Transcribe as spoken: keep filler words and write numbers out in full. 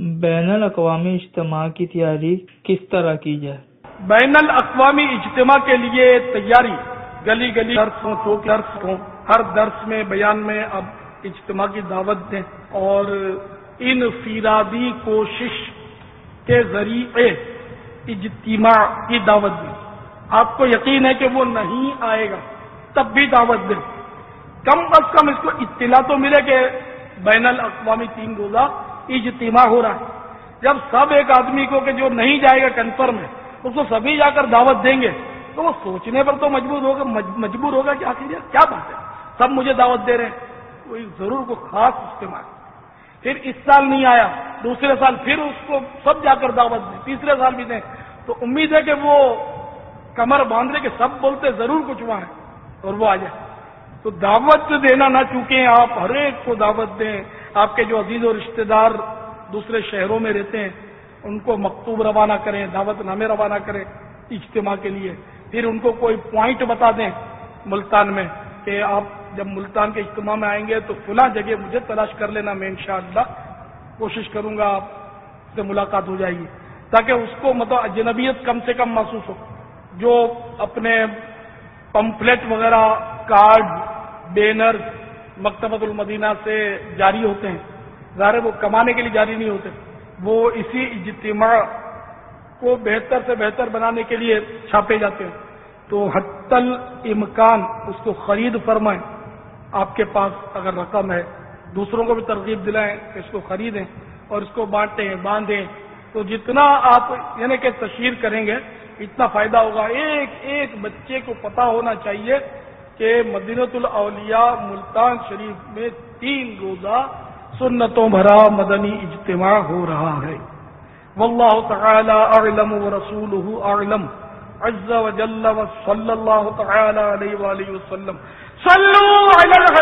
بین الاقوامی اجتماع کی تیاری کس طرح کی جائے؟ بین الاقوامی اجتماع کے لیے تیاری گلی گلی درس ہوں، چوک درس ہوں، ہر درس میں بیان میں اب اجتماع کی دعوت دیں اور انفرادی کوشش کے ذریعے اجتماع کی دعوت دیں۔ آپ کو یقین ہے کہ وہ نہیں آئے گا تب بھی دعوت دیں، کم از کم اس کو اطلاع تو ملے کہ بین الاقوامی تین روزہ اجتماع ہو رہا ہے۔ جب سب ایک آدمی کو کہ جو نہیں جائے گا کنفرم ہے اس کو سبھی جا کر دعوت دیں گے تو وہ سوچنے پر تو مجبور ہوگا مجبور ہوگا کہ آخر کیا بات ہے، سب مجھے دعوت دے رہے ہیں، کوئی ضرور کو خاص اجتماع ہے۔ پھر اس سال نہیں آیا، دوسرے سال پھر اس کو سب جا کر دعوت دیں، تیسرے سال بھی دیں، تو امید ہے کہ وہ کمر باندھ لے کہ سب بولتے ضرور کچھ وہاں ہے اور وہ آ جائے۔ تو دعوت دینا نہ چوکیں، آپ ہر ایک کو دعوت دیں۔ آپ کے جو عزیز و رشتہ دار دوسرے شہروں میں رہتے ہیں ان کو مکتوب روانہ کریں، دعوت نامے روانہ کریں اجتماع کے لیے، پھر ان کو کوئی پوائنٹ بتا دیں ملتان میں کہ آپ جب ملتان کے اجتماع میں آئیں گے تو فلاں جگہ مجھے تلاش کر لینا، میں انشاءاللہ کوشش کروں گا آپ سے ملاقات ہو جائے گی، تاکہ اس کو مطلب اجنبیت کم سے کم محسوس ہو۔ جو اپنے پمفلٹ وغیرہ، کارڈ، بینر مکتبۃ المدینہ سے جاری ہوتے ہیں، ظاہر وہ کمانے کے لیے جاری نہیں ہوتے، وہ اسی اجتماع کو بہتر سے بہتر بنانے کے لیے چھاپے جاتے ہیں۔ تو حتی الامکان اس کو خرید فرمائیں، آپ کے پاس اگر رقم ہے، دوسروں کو بھی ترغیب دلائیں کہ اس کو خریدیں اور اس کو بانٹیں باندھیں، تو جتنا آپ یعنی کہ تشہیر کریں گے اتنا فائدہ ہوگا۔ ایک ایک بچے کو پتا ہونا چاہیے کہ مدینۃ الاولیاء ملتان شریف میں تین روزہ سنتوں بھرا مدنی اجتماع ہو رہا ہے۔ واللہ تعالی اعلم ورسولہ اعلم عز وجل وصلی اللہ تعالی علیہ وآلہ وسلم۔ صلوا علی